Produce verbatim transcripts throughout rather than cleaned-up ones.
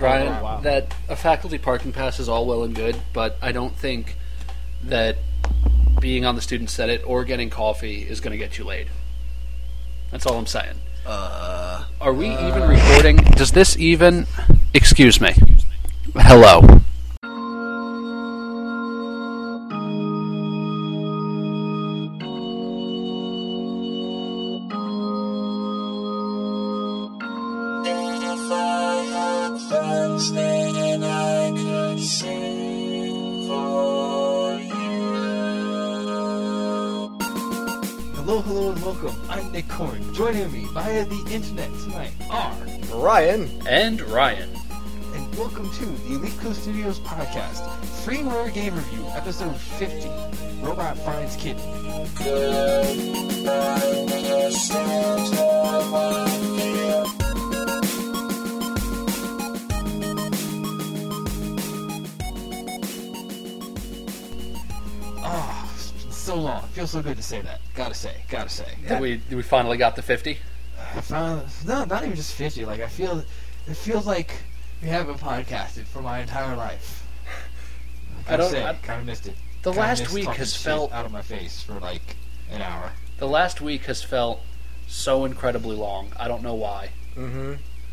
Brian, Oh, wow. that a faculty parking pass is all well and good, but I don't think that being on the student senate or getting coffee is going to get you laid. That's all I'm saying. Uh, Are we even recording? Does this even... Excuse me. Hello. If I had friends, then I could sing for you. Hello, hello, and welcome. I'm Nick Korn. Joining me via the internet tonight are, Ryan. And Ryan. and welcome to the Elite Coast Studios podcast, Free Rare Game Review, episode fifty. Robot finds kitten. Goodbye, distant one year. Ah, it's been so long. It feels so good to say that. Gotta say, gotta say. Did we, did we finally got the fifty? I found no, not even just fifty. Like I feel, it feels like we haven't podcasted for my entire life. I, I don't- Say, I- kind of missed it. The Kinda last missed week talking has shit felt... out of my face for like an hour. The last week has felt so incredibly long. I don't know why. Mm-hmm.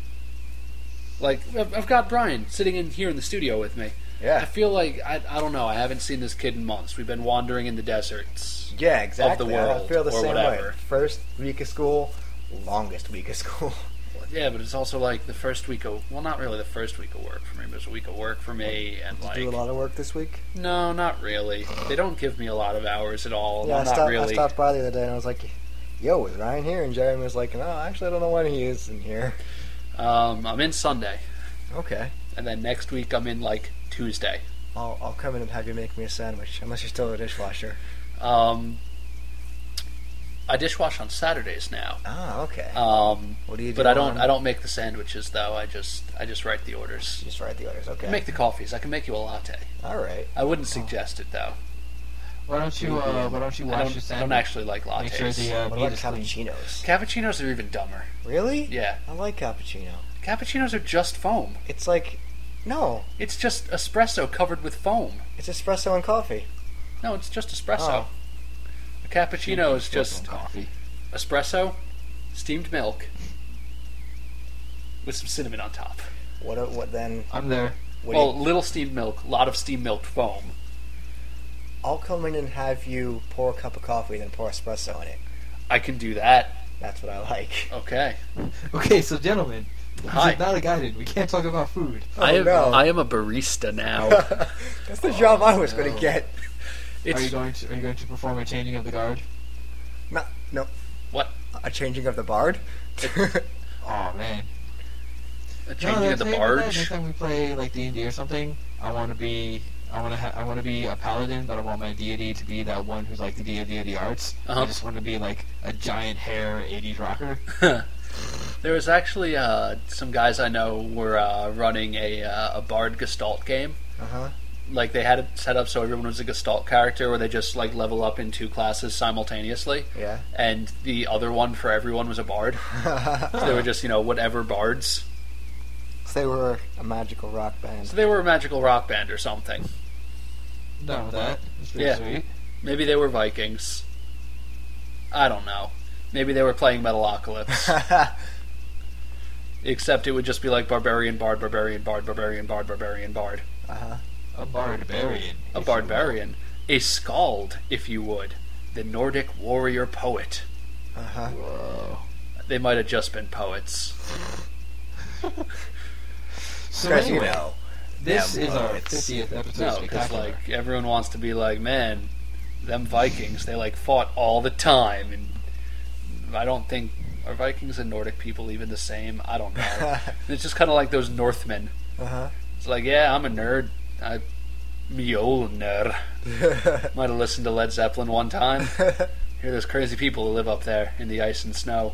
Like, I've I've got Brian sitting in here in the studio with me. I Yeah. feel like, I, I don't know, I haven't seen this kid in months. We've been wandering in the deserts. Yeah, exactly. world, I feel the or same whatever. way. First week of school, longest week of school. Yeah, but it's also like the first week of, well, not really the first week of work for me, but it's a week of work for me, and like, Do a lot of work this week. no, not really. They don't give me a lot of hours at all. Yeah, I not stopped, really. I stopped by the other day and I was like, "Yo, is Ryan here?" And Jeremy was like, "No, actually, I don't know when he is in here." Um, I'm in Sunday, Okay, and then next week I'm in like Tuesday. I'll I'll come in and have you make me a sandwich, unless you're still in the dishwasher. Um, I dishwash on Saturdays now. Ah, okay. Um, what do you do? but I don't. on- I don't make the sandwiches though. I just. I just write the orders. Just write the orders. Okay. I make the coffees. I can make you a latte. All right. I wouldn't suggest it though. Why don't you? Uh, why don't you I wash don't, your I sandwich? don't actually like lattes. Make sure the uh, What meat about is clean. cappuccinos? Cappuccinos are even dumber. Really? Yeah, I like cappuccino. cappuccinos are just foam. It's like, no, It's just espresso covered with foam. it's espresso and coffee. No, it's just espresso. Oh. A cappuccino is just coffee. espresso, steamed milk, with some cinnamon on top. What? What then? I'm there. What do Well, you, little steamed milk, a lot of steamed milk foam. I'll come in and have you pour a cup of coffee and then pour espresso in it. I can do that. That's what I like. Okay. Okay, so gentlemen, this Hi. is not a guided. We can't talk about food. I am. no. I am a barista now. That's the job I was going no. to get. It's Are you going to? Are you going to perform a changing of the guard? No, no. what? A changing of the bard? Oh man. A changing no, of the next time- barge. Next time we play like D and D or something, I want to be. I want to. Ha- I want to be a paladin, but I want my deity to be that one who's like the deity of the arts. Uh-huh. I just want to be like a giant hair eighties rocker. There was actually uh, some guys I know were uh, running a uh, a bard Gestalt game. Uh-huh. Like they had it set up so everyone was a Gestalt character, where they just like level up in two classes simultaneously, Yeah. and the other one for everyone was a bard. So they were just you know whatever bards. So they were a magical rock band. So they were a magical rock band or something. Done with that. That's pretty Yeah. sweet. Maybe they were Vikings. I don't know. Maybe they were playing Metalocalypse. Except it would just be like barbarian, bard, barbarian, bard, barbarian, bard, barbarian, bard. uh-huh. A barbarian. A if you will. barbarian. A skald, if you would. The Nordic warrior poet. Uh-huh. Whoa. They might have just been poets. So Because, you anyway, know, this them is our poets. fiftieth episode. No, because spectacular. like everyone wants to be like, man, them Vikings, they like fought all the time, and I don't think are Vikings and Nordic people even the same. I don't know. It's just kind of like those Northmen. Uh-huh. It's like, yeah, I'm a nerd. I, Mjolnir. Might have listened to Led Zeppelin one time. Hear those crazy people who live up there in the ice and snow.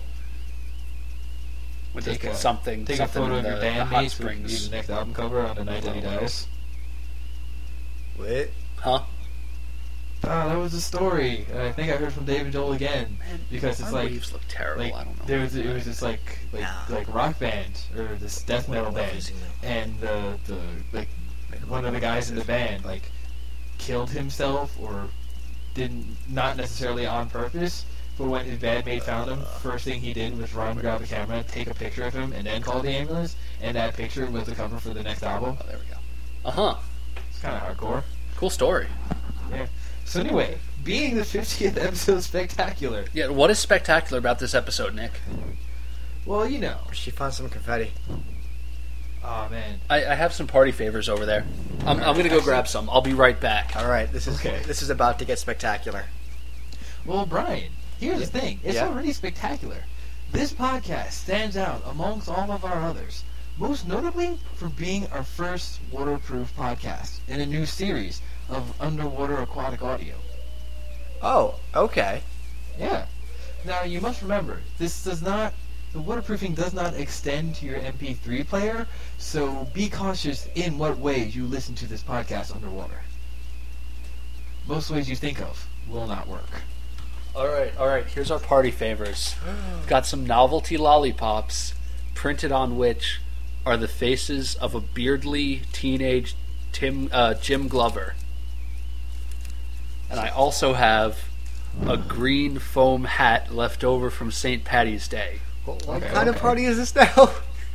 With Take the, a- something, Take a something photo in of the, your the hot bandmates who be springs. the next album cover on the night that he dies. What? Huh? Ah, that was a story. I think I heard from David Joel again. Man, because it's our like, waves look terrible. like I don't know. there was it was this like like Nah. like rock band or this death metal band, and the the like one of the guys in the band like killed himself or didn't not necessarily on purpose. But when his bandmate found him, first thing he did was run, grab the camera, take a picture of him, and then call the ambulance. And that picture was the cover for the next album. Oh, there we go. Uh huh. It's kind of hardcore. Cool story. Yeah. So anyway, being the fiftieth episode spectacular. Yeah. What is spectacular about this episode, Nick? Well, you know. She found some confetti. Oh man. I, I have some party favors over there. I'm, I'm gonna go grab some. I'll be right back. All right, this is Okay. this is about to get spectacular. Well, Brian, here's the thing. It's Yeah. already spectacular. This podcast stands out amongst all of our others, most notably for being our first waterproof podcast in a new series of underwater aquatic audio. Oh, okay. Yeah. Now, you must remember, this does not, the waterproofing does not extend to your M P three player, so be cautious in what ways you listen to this podcast underwater. Most ways you think of will not work. All right, all right. Here's our party favors. Got some novelty lollipops, printed on which are the faces of a beardly teenage Tim uh, Jim Glover. And I also have a green foam hat left over from Saint Patty's Day. What, what Okay, kind of okay. party is this now?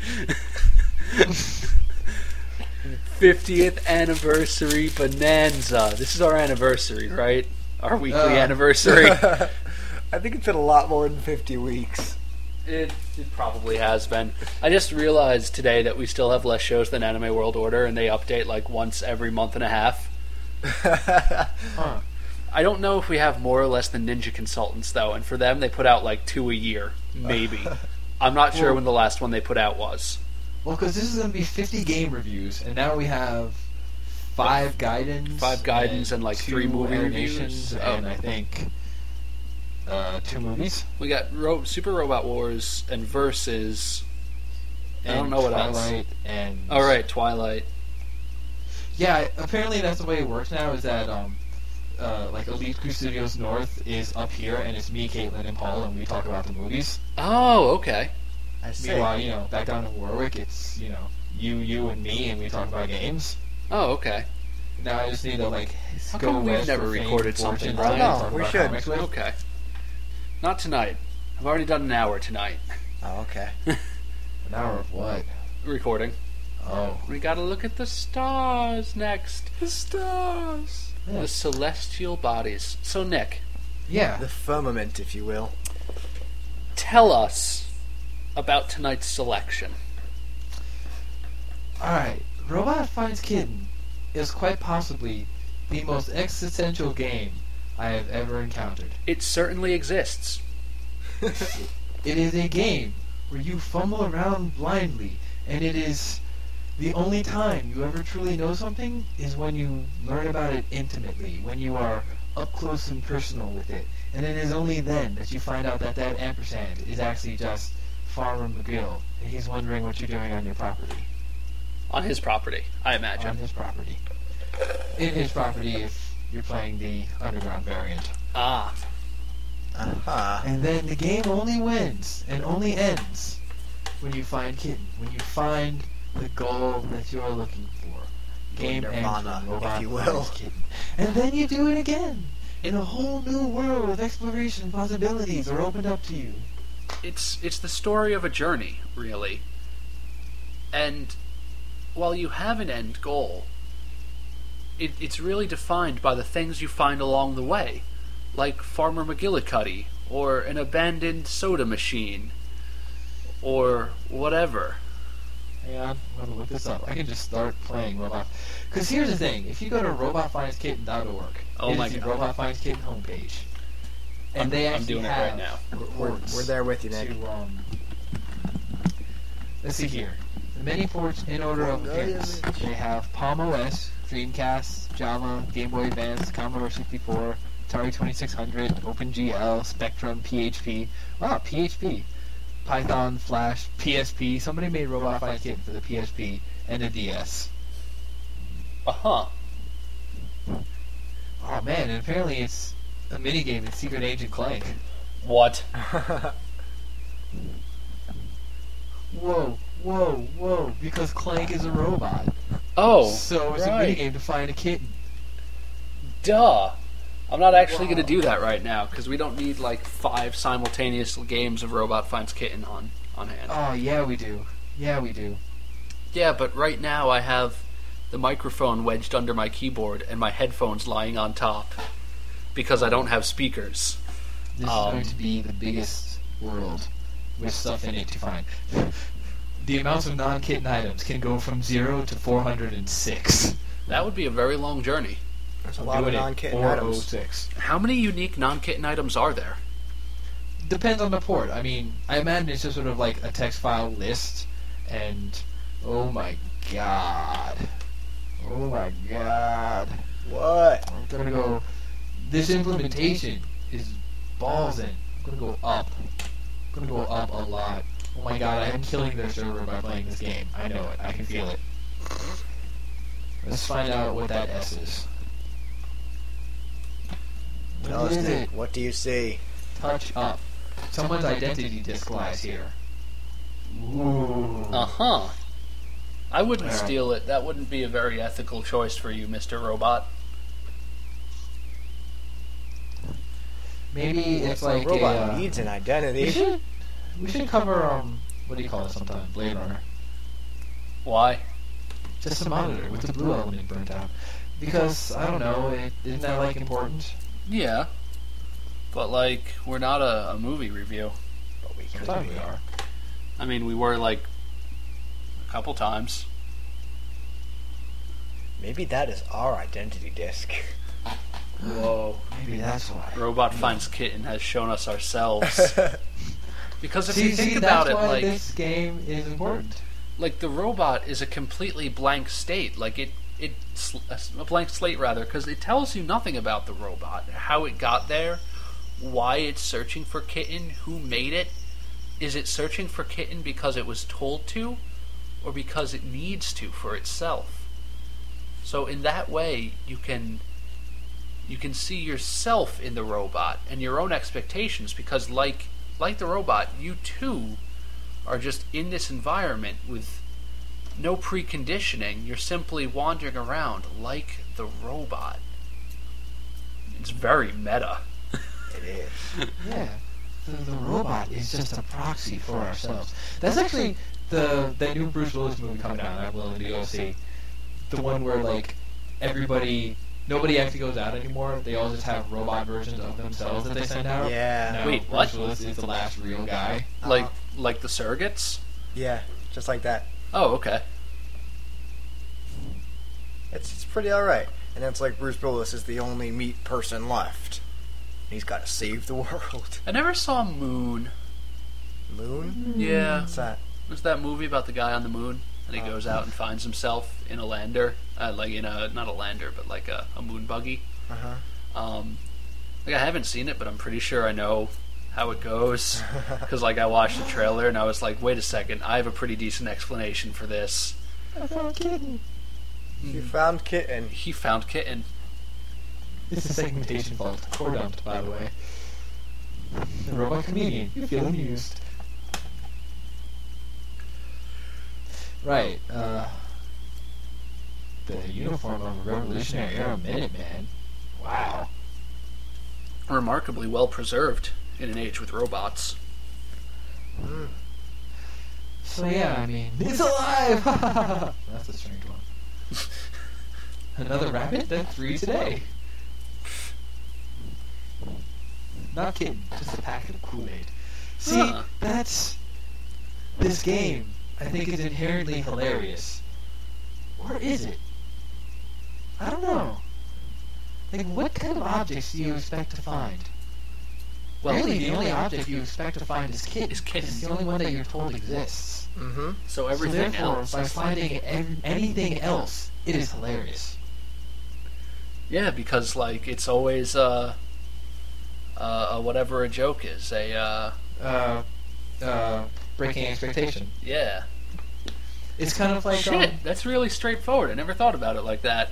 fiftieth anniversary bonanza. This is our anniversary, right? Our weekly Uh. anniversary. I think it's been a lot more than fifty weeks. It, it probably has been. I just realized today that we still have less shows than Anime World Order, and they update like once every month and a half. Huh. I don't know if we have more or less than Ninja Consultants, though, and for them, they put out like two a year, maybe. I'm not sure Well- when the last one they put out was. Well, because this is going to be fifty game reviews, and now we have five guidance, Five guidance and, like, two three movie animations, reviews. Oh. and I think uh, two movies. We got Ro- Super Robot Wars and Versus. I don't and know what else. Twilight and All right, Twilight. Yeah, apparently that's the way it works now. Is that um, uh, like Elite Crew Studios North is up here, and it's me, Caitlin, and Paul, and we talk about the movies. Oh, okay. I see. Meanwhile, you know, back down in Warwick, it's you know you, you, and me, and we talk about games. Oh, okay. Now I just need to like How go come we've west never for fame, recorded fortune, something, and Brian? talk No, we about should. comics with. Okay. Not tonight. I've already done an hour tonight. Oh, okay. An hour of what? Recording. Oh, We gotta look at the stars next. The stars. Yeah. The celestial bodies. So, Nick, yeah. The firmament, if you will. tell us about tonight's selection. Alright, Robot Finds Kitten is quite possibly the most existential game I have ever encountered. It certainly exists. It is a game where you fumble around blindly, and it is the only time you ever truly know something is when you learn about it intimately, when you are up close and personal with it. And it is only then that you find out that that ampersand is actually just Farmer McGill, and he's wondering what you're doing on your property. On his property, I imagine. On his property. In his property if you're playing the underground variant. Ah. Uh-huh. And then the game only wins and only ends when you find Kitten. When you find the goal that you're looking for. Game Nirvana, ends when Robot if you will. finds Kitten. And then you do it again. And a whole new world of exploration and possibilities are opened up to you. It's it's the story of a journey, really. And while you have an end goal, it, it's really defined by the things you find along the way, like Farmer McGillicuddy, or an abandoned soda machine, or whatever. Hang on, I'm gonna look this up. I can just start playing Robot. Because here's the thing: if you go to robot finds kitten dot org, Oh it my is the God. Robot Finds Kitten homepage, and I'm- they I'm actually doing it have right now. We're, ports we're there with you, Nick. to, um, let's see here. The many ports in order of appearance. They have Palm O S, Dreamcast, Java, Game Boy Advance, Commodore sixty-four, Atari twenty-six hundred, OpenGL, Spectrum, P H P. Wow, P H P. Python, Flash, P S P. Somebody made Robot Finds Kitten for the P S P and the D S. Uh huh. Oh man, and apparently it's a minigame in Secret Agent Clank. What? Whoa, whoa, whoa, because Clank is a robot. Oh, So it's right. a minigame to find a kitten. Duh. I'm not actually going to do that right now because we don't need like five simultaneous games of Robot Finds Kitten on, on hand. Oh, yeah, we do. Yeah, we do. Yeah, but right now I have the microphone wedged under my keyboard and my headphones lying on top because I don't have speakers. This Um, is going to be the biggest world with stuff in it to find. The amounts of non-kitten items can go from zero to four hundred six. That would be a very long journey. There's a lot of non-kitten items. six. How many unique non-kitten items are there? Depends on the port. I mean, I imagine it's just sort of like a text file list, and oh my god. Oh my god. What? I'm gonna go. This implementation is balls in. I'm gonna go up. I'm gonna go up a lot. Oh my god, I am killing their server by playing this game. I know it. I can feel it. Let's find out what that S is. Tell What us, is dude, it? what do you see? Touch up. Someone's identity disk lies here. Ooh. Uh-huh. I wouldn't Alright. steal it. That wouldn't be a very ethical choice for you, Mister Robot. Maybe it's A like robot a, uh, needs an we identity. should we should cover um what do you call it sometime? Blade Runner. Why? Just a monitor with the blue element burnt out. Because I don't know, it, isn't that like important? Yeah. But, like, we're not a, a movie review. But we could Sometimes be. we are. I mean, we were, like, a couple times. Maybe that is our identity disc. Whoa. Maybe that's why. Robot Finds Kitten has shown us ourselves. Because if See, you think see, about that's it, why like, this game is important. like the robot is a completely blank state. Like it, it a blank slate rather, because it tells you nothing about the robot, how it got there, why it's searching for Kitten, who made it. Is it searching for Kitten because it was told to, or because it needs to for itself? So in that way, you can you can see yourself in the robot and your own expectations, because like like the robot, you too are just in this environment with no preconditioning. You're simply wandering around like the robot. It's very meta. It is. Yeah. The, the robot is just a proxy for ourselves. That's actually the that new Bruce Willis movie coming out that I'm willing to go see. The one where like everybody nobody actually goes out anymore. They all just have robot versions of themselves that they send out. Yeah. Now, Wait, Bruce what? Willis is the last real guy. Like Uh, like the surrogates? yeah, just like that. Oh, okay. It's it's pretty alright. And it's like Bruce Willis is the only meat person left. He's got to save the world. I never saw Moon. Moon? Yeah. What's that? Was that movie about the guy on the moon? And he Oh. goes out and finds himself in a lander. Uh, like in a, not a lander, but like a, a moon buggy. Uh huh. Um, like I haven't seen it, but I'm pretty sure I know how it goes. Because like I watched the trailer and I was like, wait a second, I have a pretty decent explanation for this. I found a kitten. You found Kitten. He found Kitten. It's a segmentation fault. Core dumped, by the way. The robot comedian. You feel amused. Right. Uh, the uniform of a Revolutionary Era Minuteman. Wow. Remarkably well preserved in an age with robots. Mm. So yeah, I mean, it's alive. That's a strange one. Another rabbit? Then three today. Not kidding. Just a packet of Kool-Aid. See, Huh. that's this game. I think is inherently hilarious. Or is it? I don't know. Like, what kind of objects do you expect to find? Well, really, the only object you expect to find is kitten. Is kitten. It's the only one that you're told exists. Mm-hmm. so everything so therefore, else. by finding ev- anything else, it is hilarious. Yeah, because like it's always uh, uh, uh whatever a joke is. A uh, Uh, uh, breaking expectation. yeah. It's kind of like Shit, um, that's really straightforward. I never thought about it like that.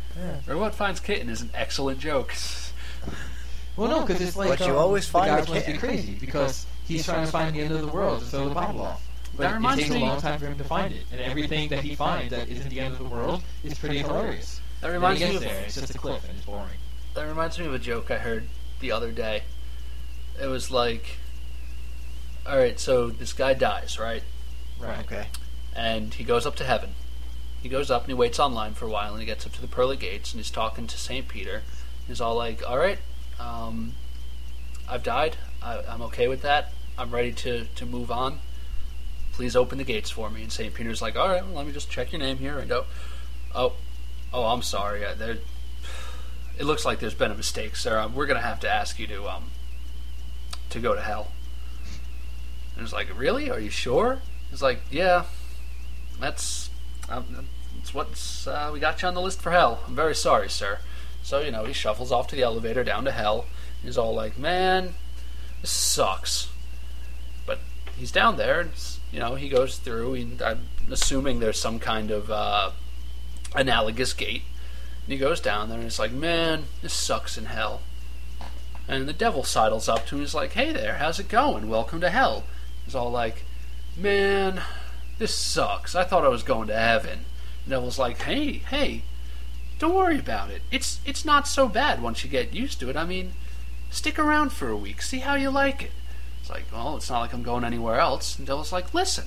Yeah. Robot finds kitten is an excellent joke. Well, no, because it's like But you um, always the find guys a must be kitten. crazy because he's trying to find the end of the world to throw the bottle off. But That it reminds takes me- a long time for him to find it, and everything that he finds that isn't the end of the world is pretty hilarious. That Then he reminds gets me of there, it's just a cliff and it's boring. That reminds me of a joke I heard the other day. It was like, all right, so this guy dies, right? Right. Okay. And he goes up to heaven. He goes up and he waits online for a while, and he gets up to the pearly gates, and he's talking to Saint Peter. He's all like, all right, um, I've died. I, I'm okay with that. I'm ready to, to move on. Please open the gates for me. And Saint Peter's like, all right, well, let me just check your name here. And go, oh, oh, I'm sorry. Uh, there, it looks like there's been a mistake, sir. Um, we're going to have to ask you to um to go to hell. And it's like, really? Are you sure? He's like, yeah, that's um, that's what's uh, we got you on the list for hell. I'm very sorry, sir. So, you know, he shuffles off to the elevator down to hell. He's all like, man, this sucks. But he's down there, and, you know, he goes through, and I'm assuming there's some kind of uh, analogous gate. And he goes down there, and it's like, man, this sucks in hell. And the devil sidles up to him, and he's like, hey there, how's it going? Welcome to hell. He's all like, man, this sucks. I thought I was going to heaven. The devil's like, hey, hey, don't worry about it. It's it's not so bad once you get used to it. I mean, stick around for a week, see how you like it. It's like, well, it's not like I'm going anywhere else. And the devil's like, listen,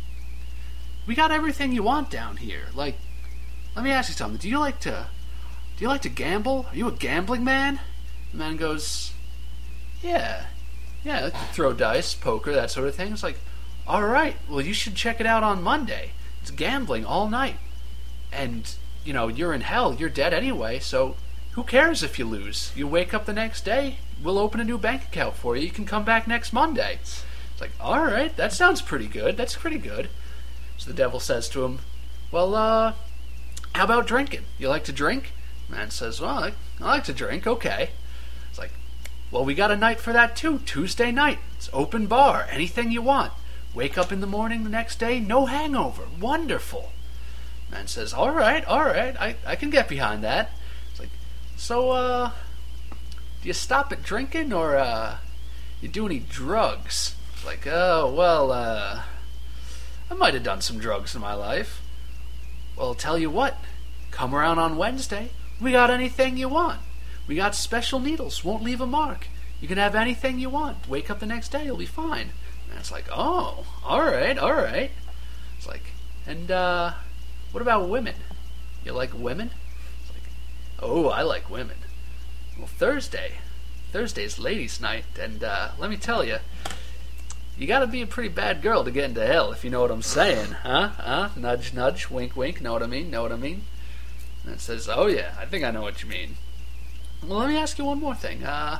we got everything you want down here. Like, let me ask you something. Do you like to do you like to gamble? Are you a gambling man? The man goes, yeah, yeah, I like to throw dice, poker, that sort of thing. It's like, all right, well, you should check it out on Monday. It's gambling all night. And, you know, you're in hell, you're dead anyway, so who cares if you lose? You wake up the next day, we'll open a new bank account for you, you can come back next Monday. It's like, all right, that sounds pretty good, that's pretty good. So the devil says to him, well, uh, how about drinking? You like to drink? The man says, well, I, I like to drink, okay. It's like, well, we got a night for that too, Tuesday night. It's open bar, anything you want. Wake up in the morning the next day, no hangover. Wonderful. Man says, all right, all right, I, I can get behind that. It's like, so, uh, do you stop at drinking or, uh, you do any drugs? It's like, oh, well, uh, I might have done some drugs in my life. Well, I'll tell you what, come around on Wednesday. We got anything you want. We got special needles, won't leave a mark. You can have anything you want. Wake up the next day, you'll be fine. And it's like, oh, all right, all right. It's like, and, uh, what about women? You like women? It's like, oh, I like women. Well, Thursday. Thursday's ladies' night, and, uh, let me tell you, you gotta be a pretty bad girl to get into hell, if you know what I'm saying. Huh? Huh? Nudge, nudge, wink, wink, know what I mean? Know what I mean? And it says, oh, yeah, I think I know what you mean. Well, let me ask you one more thing. Uh,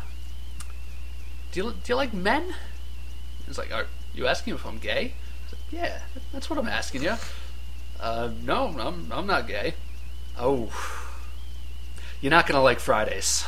do you, do you like men? It's like, are you asking if I'm gay? It's like, yeah, that's what I'm asking you. Uh, no, I'm I'm not gay. Oh, you're not gonna like Fridays.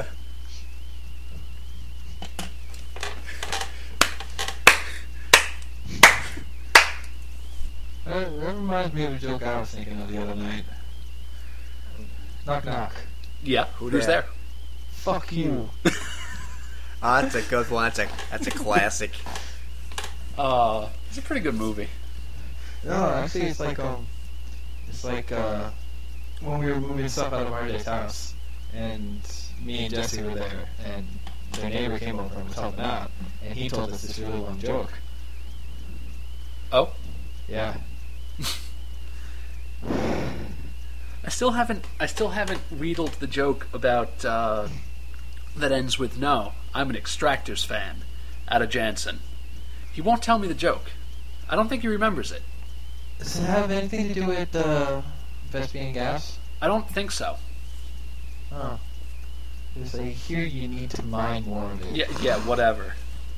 That, that reminds me of a joke I was thinking of the other night. Knock knock. Yeah, Who who's dat? there? Fuck you. Ah, that's a good one. That's a that's a classic. Uh, it's a pretty good movie. No, actually, it's like um, it's like uh, when we were moving stuff out of R J's house, and me and Jesse were there, and their neighbor came over and was helping out, and he told us this really long joke. Oh, Yeah. I still haven't I still haven't wheedled the joke about uh, that ends with no. I'm an Extractors fan. Out of Jansen. He won't tell me the joke. I don't think he remembers it. Does it have anything to do with uh, Vespian gas? I don't think so. Oh. It's like, here you need to mine more of it. Yeah, yeah, whatever.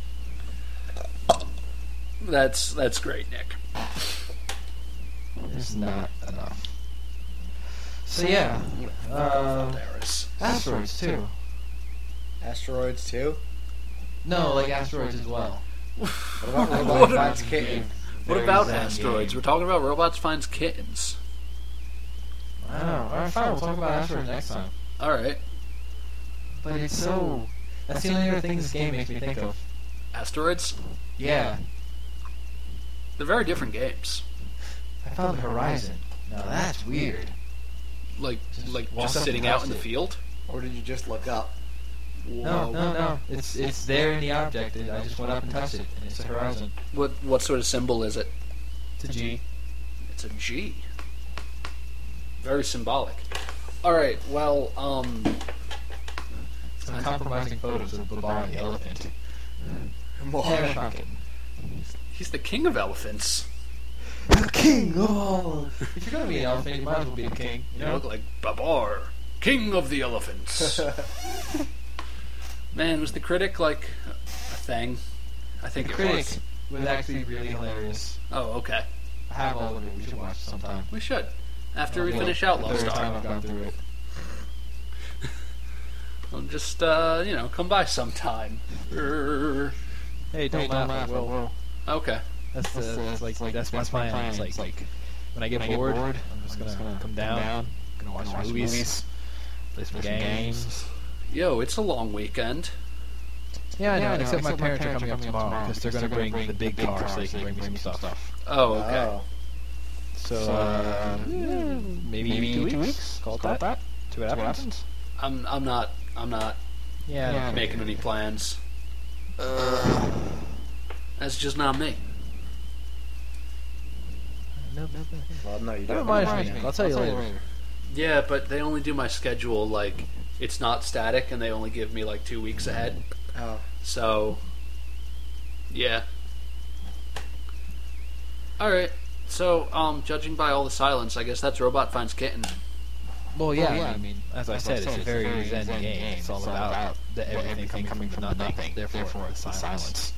That's that's great, Nick. There's not enough. So yeah, uh, There is. asteroids too. Asteroids too. No, like asteroids as well. What about What Robot about- Finds Kitten? What Very about zen asteroids? game. We're talking about robots finds kittens. I don't know. Our fine. We'll talk about Asteroid next time. All right. But it's so... That's the only other thing this game makes me think of. Asteroids? Yeah. They're very different games. I found Horizon. Now that's weird. Like, Just like walk just up sitting and out touch in the it. field? Or did you just look up? No, no, no. It's it's there in the object. And I just went up and touched it, and it's a Horizon. What what sort of symbol is it? It's a G. It's a G. Very symbolic. All right. Well, um, Some compromising photos of Babar the elephant. More. Hair shocking. he's the king of elephants. The king of all. If you're gonna be an elephant, you might as well be the king. You You know? look like Babar, king of the elephants. Man, was the critic like a thing? I think The it critic was. was actually really hilarious. Oh, okay. I have all of it. We should watch it sometime. We should. After we Yeah, finish the Outlaw third time Star. I've gone through it. I'll just, uh, you know, come by sometime. Err. Hey, don't laugh. I will. Okay. That's, uh, that's like that's my plan. It's like, like when I get bored, I'm just gonna come down, gonna watch some movies, play some games. Yo, it's a long weekend. Yeah, I know. Except my parents are coming up tomorrow because they're gonna bring the big car so they can bring me some stuff. Oh, okay. Oh. So uh, yeah, maybe two weeks. Call it that. See what happens. I'm, I'm not, I'm not Yeah. making any plans. That's just not me. No, no, no. Well, no, you That don't. reminds me. I'll tell you later. Yeah, but they only do my schedule like it's not static, and they only give me like two weeks ahead. Oh. So, yeah. All right. So, um, judging by all the silence, I guess that's Robot Finds Kitten. Well, yeah, I mean, as I said, it's a very zen game. It's all about the everything coming from nothing, therefore the silence.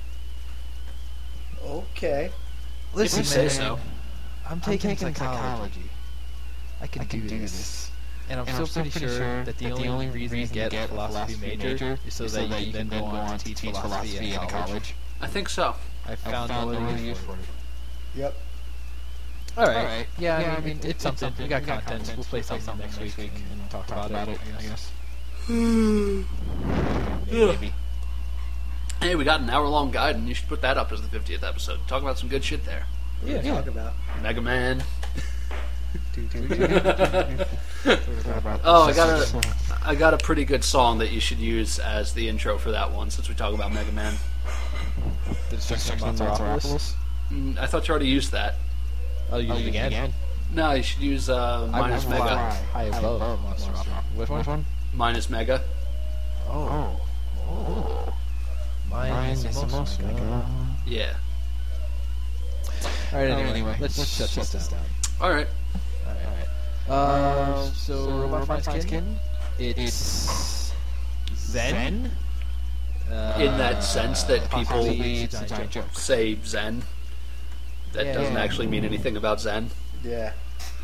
Okay. If you say so. I'm taking psychology. I can do this. And I'm still pretty sure that the only reason you get philosophy major is so that you can then go on to teach philosophy in college. I think so. I found no other use for it. Yep. Alright. Yeah, I mean, it's something. We got content. We'll play something next week and talk about it, I guess. Maybe. Hey, we got an hour-long guide, and you should put that up as the fiftieth episode. Talk about some good shit there. Yeah. Talk about. Mega Man. Oh, I got a, I got a pretty good song that you should use as the intro for that one, since we talk about Mega Man. The Destruction of Monsteropolis? Mm, I thought you already used that. I'll use it again. No, you should use uh, minus Mega. High above Monsteropolis. Which one? Minus Mega. Oh. Oh. Mine is the most Mega. Yeah. Alright, anyway, let's shut this down. All right. Uh, so, Robot Finds Kitten, it's Zen? Uh, In that sense that people possibly it's a giant joke. say Zen. That Yeah, doesn't yeah. actually mean anything about Zen. Yeah.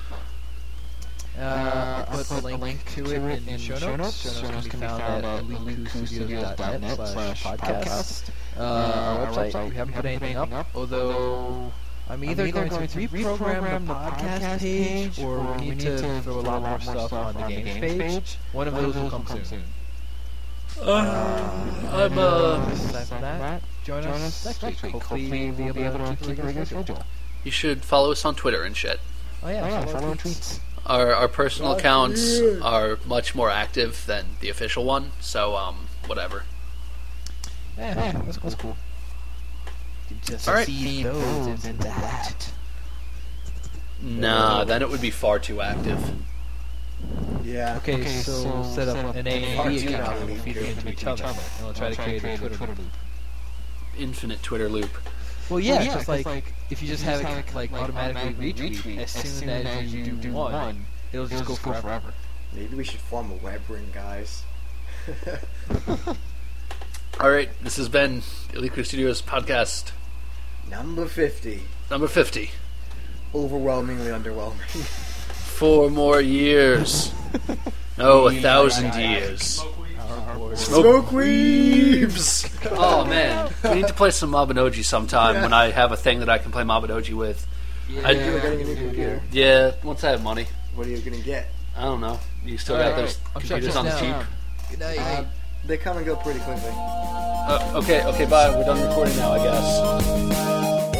Uh, I'll put a link to it in the show notes. Show notes can be found at elite two studios dot net slash podcast. Uh, our website, we haven't put anything up, although I'm either going to reprogram the podcast page, or we need to throw a lot more stuff on the games page. One of those will come soon. Uh, I'm uh. Aside from that, join us next week. Hopefully we'll be able to keep a regular schedule. You should follow us on Twitter and shit. Oh yeah, follow our tweets. Our our personal accounts are much more active than the official one, so um, whatever. Yeah, that's cool. That's cool. Just All right. see those into that. Nah, then it would be far too active. Yeah. Okay, so we'll set up an A and B Far too account active. and feed them into each other, and we'll try to create a Twitter loop. Infinite Twitter loop. Well, yeah, just like if you just have it like automatically retweet as soon as you do one, it'll just go forever. Maybe we should form a web ring, guys. All right, this has been Elite Crew Studios podcast Number fifty. number fifty. Overwhelmingly underwhelming. Four more years. No, a thousand years. Smoke weebs! Oh man, we need to play some Mabinogi sometime when I have a thing that I can play Mabinogi with. I You're getting a new computer. Yeah, once I have money. What are you gonna get? I don't know. You still All got right, those I'm computers shutting on the this cheap? down. Good night. Uh, they come and go pretty quickly. Uh, okay, okay, bye. We're done recording now, I guess.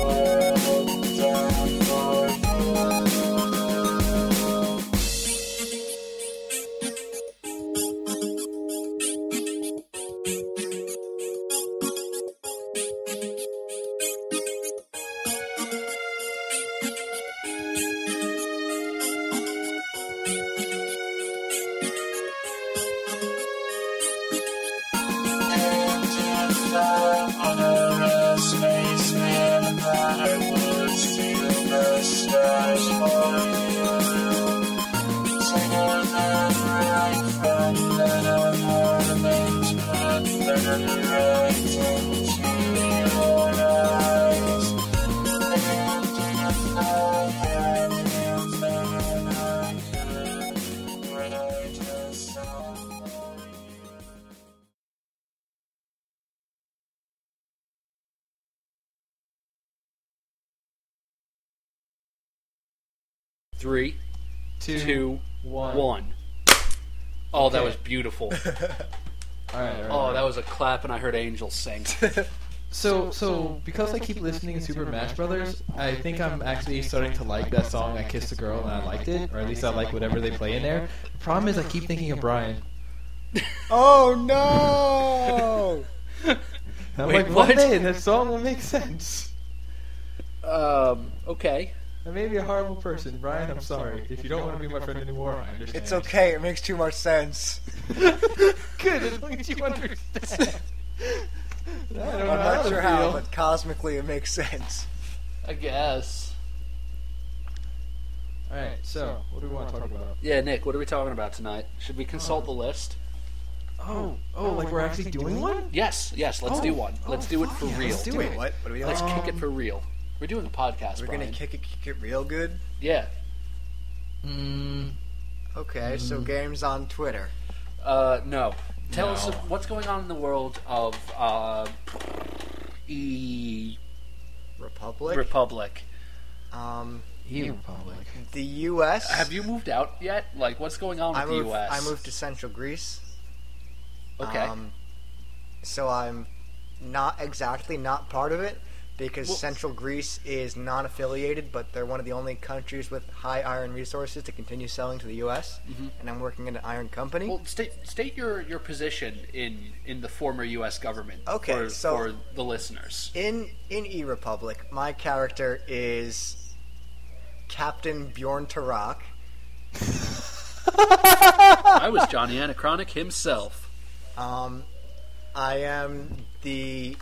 Three, Two, two, one. one. Oh, that Okay. was beautiful. All right. All right, Oh, all that right. was a clap, and I heard angels sing. So, so because I keep listening to Super Smash Brothers, I think I'm actually starting to like that song. I Kissed a Girl, and I liked it, or at least I like whatever they play in there. The problem is, I keep thinking of Brian. Oh no! I'm Wait, like, what? one day that song will make sense. Um, okay. I may be a horrible person, Brian. I'm sorry. If you don't want to be my friend anymore, I understand. It's okay. It makes too much sense. Good, as long as you understand. I don't I'm know how not to sure how, feel. but cosmically it makes sense. I guess. All right. So, what do we want to talk about? Yeah, Nick, what are we talking about tonight? Should we consult the list? Oh, oh, like we're actually doing one? Yes, yes, let's Oh. do one. Let's Oh, do it fuck for yeah, real. let's do Wait, it. what? What are we doing? Let's Um, kick it for real. We're doing a podcast, We're Brian. gonna kick it, kick it real good. Yeah. Mm, Okay, so games on Twitter. Uh, no. Tell No. us what's going on in the world of uh, E Republic. Republic. um, E Republic. the U S. Have you moved out yet? Like, what's going on with I the moved. U S? I moved to Central Greece. Okay. Um, so I'm not exactly not part of it because Well- Central Greece is non-affiliated, but they're one of the only countries with high iron resources to continue selling to the U S. Mhm. And I'm working in an iron company. Well, state state your, your position in, in the former U S government. Okay, for, so- for the listeners. In in E Republic, my character is Captain Bjorn Tarak. I was Johnny Anachronic himself. Um, I am the.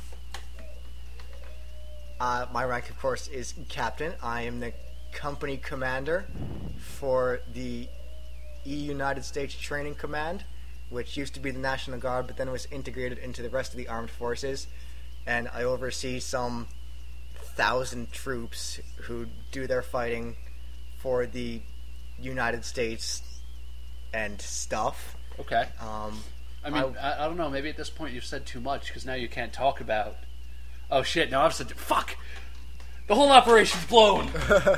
Uh, my rank, of course, is captain. I am the company commander for the E United States Training Command, which used to be the National Guard, but then was integrated into the rest of the armed forces. And I oversee some thousand troops who do their fighting for the United States and stuff. Okay. Um, I mean, I, I don't know. Maybe at this point you've said too much because now you can't talk about. Oh shit! Now I've said fuck. The whole operation's blown.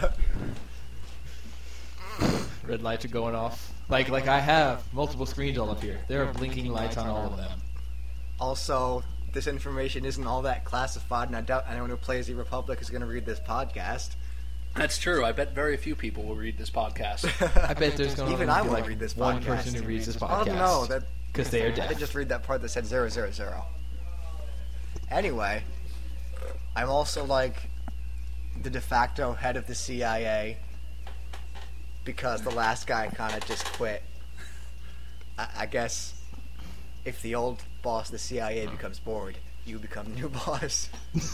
Red lights are going off. Like, like I have multiple screens all up here. There are blinking lights on all of them. Also, this information isn't all that classified, and I doubt anyone who plays the Republic is going to read this podcast. That's true. I bet very few people will read this podcast. I bet there's going to Even be I won't like read this one podcast. person who reads this Oh podcast. no, that because they are I deaf. did just read that part that said zero zero zero. Anyway, I'm also like the de facto head of the C I A because the last guy kind of just quit. I, I guess if the old boss of the C I A becomes bored, you become the new boss.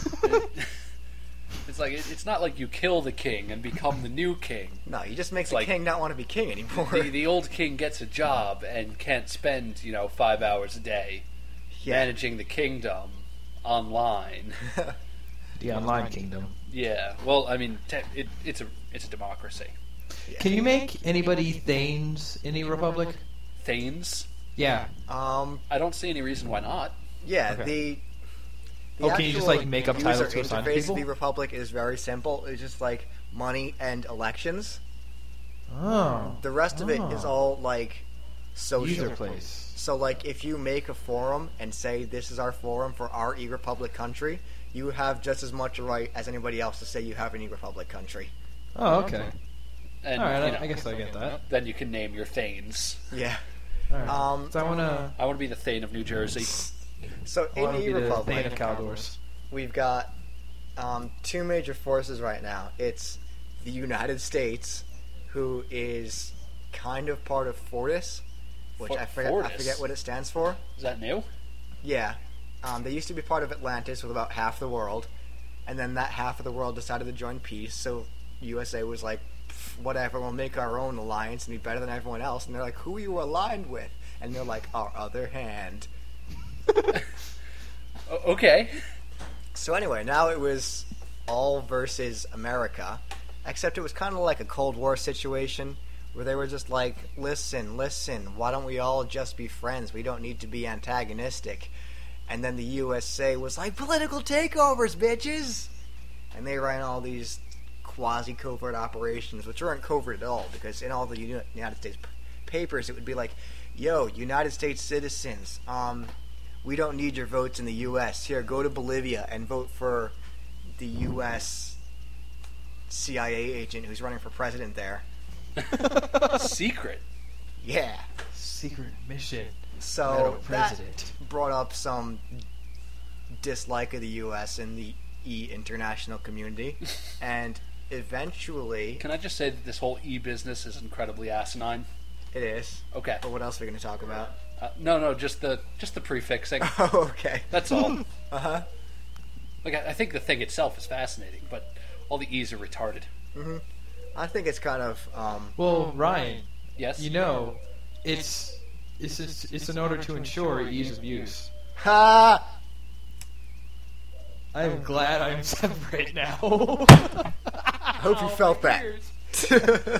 It's like it, it's not like you kill the king and become the new king. No, he just makes It's the like- king not want to be king anymore. The, the old king gets a job and can't spend you know five hours a day Yeah. managing the kingdom online. The online kingdom. Yeah. Well, I mean, te- it, it's a it's a democracy. Can you make anybody Thanes in the Republic? Thanes. Yeah. Um. I don't see any reason why not. Yeah. Okay. The. Oh, can you just, actual like, make up user titles to assign interface people? of the Republic is very simple. It's just like money and elections. Oh. The rest of it Oh. is all like social. User place. So, like, if you make a forum and say this is our forum for our e-Republic country, you have just as much a right as anybody else to say you have an e-Republic country. Oh, okay. And, All right, you know, I, I guess I get that. then you can name your Thanes. Yeah. All right. Um, so I want to. I want to be the Thane of New Jersey. So I in want to be the e-Republic, Thane of Caldors. we've got um, two major forces right now. It's the United States, who is kind of part of Fortis, which For- I forget, I Fortis? forget what it stands for. Is that new? Yeah. Um, they used to be part of Atlantis with about half the world, and then that half of the world decided to join peace, so U S A was like, "Pff, whatever, we'll make our own alliance and be better than everyone else. And they're like, who are you aligned with? And they're like, our other hand. O- okay. So anyway, now it was all versus America, except it was kind of like a Cold War situation where they were just like, listen, listen, why don't we all just be friends? We don't need to be antagonistic. And then the U S A was like, political takeovers, bitches! And they ran all these quasi-covert operations, which weren't covert at all, because in all the Uni- United States p- papers, it would be like, yo, United States citizens, um... we don't need your votes in the U S. Here, go to Bolivia and vote for the U S C I A agent who's running for president there. Secret. Yeah. Secret mission. So Madam that President. brought up some dislike of the U S in the e-international community. And eventually... Can I just say that this whole e-business is incredibly asinine? It is. Okay. But what else are we going to talk about? Uh, no, no, just the just the prefixing. Oh, okay. That's all. Uh-huh. Like, I, I think the thing itself is fascinating, but all the e's are retarded. hmm I think it's kind of... Um, Well, Ryan, Yes. you know, it's it's it's, it's in order to ensure ease of use. ha! I'm glad I'm separate now. I hope you felt that.